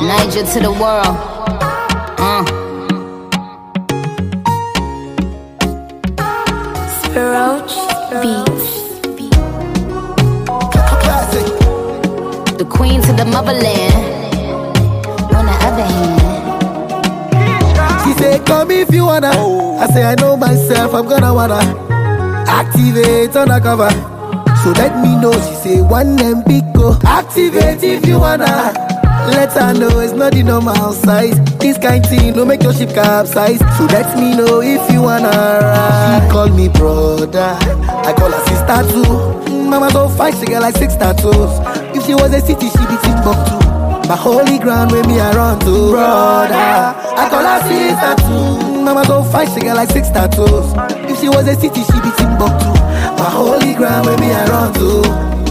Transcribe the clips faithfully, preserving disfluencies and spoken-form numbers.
Niger to the world. Uh. Roach Beats. The queen to the motherland. On the other hand, she say, come if you wanna. I say, I know myself, I'm gonna wanna activate undercover. So let me know. She say, one M big go. Activate if you wanna. Let her know it's not the normal size. This kind thing don't make your ship capsize. So let me know if you wanna ride. She call me brother, I call her sister too. Mama so fine, she get like six tattoos. If she was a city, she be Timbuktu. My holy ground where me I run to. Brother, I call her sister too. Mama so fine, she get like six tattoos. If she was a city, she be Timbuktu. My holy ground where me I run to.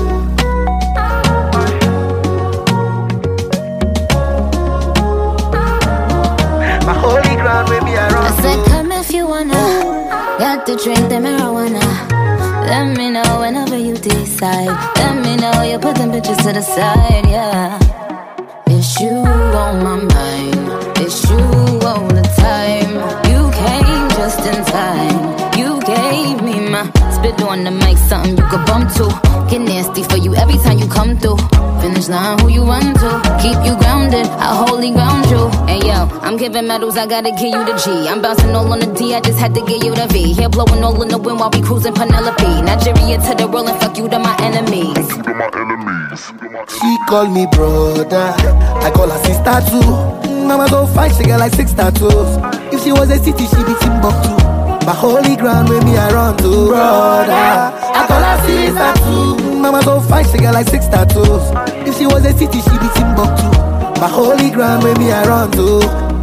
I said, come if you wanna. Got to drink the marijuana. Let me know whenever you decide. Let me know you put them bitches to the side, yeah. It's you on my mind. It's you all the time. You came just in time. You gave me my spit on the mic, something you could bump to. Get nasty for you every time you come through. Finish line, who you run to? Keep you grounded, I wholly ground you. Hey yo, I'm giving medals, I gotta give you the G. I'm bouncing all on the D, I just had to give you the V. Hair blowing all in the wind while we cruising Penelope. Nigeria to the world and fuck you to my enemies. She call me brother, I call her sister too. Mama so fine, she get like six tattoos. If she was a city, she be Timbuktu. My holy ground where me I run to. Brother, I call her sister too. Mama so fine, she get like six tattoos. If she was a city, she be Timbuktu. My holy ground where me I run to.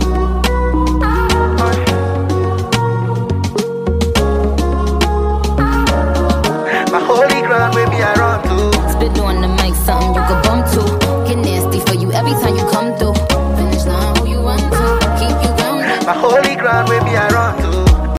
My holy ground where me I run to. Spit on the mic, something you could bump to. Get nasty for you every time you come through. Finish line, who you run to? Keep you grounded. My holy ground where me I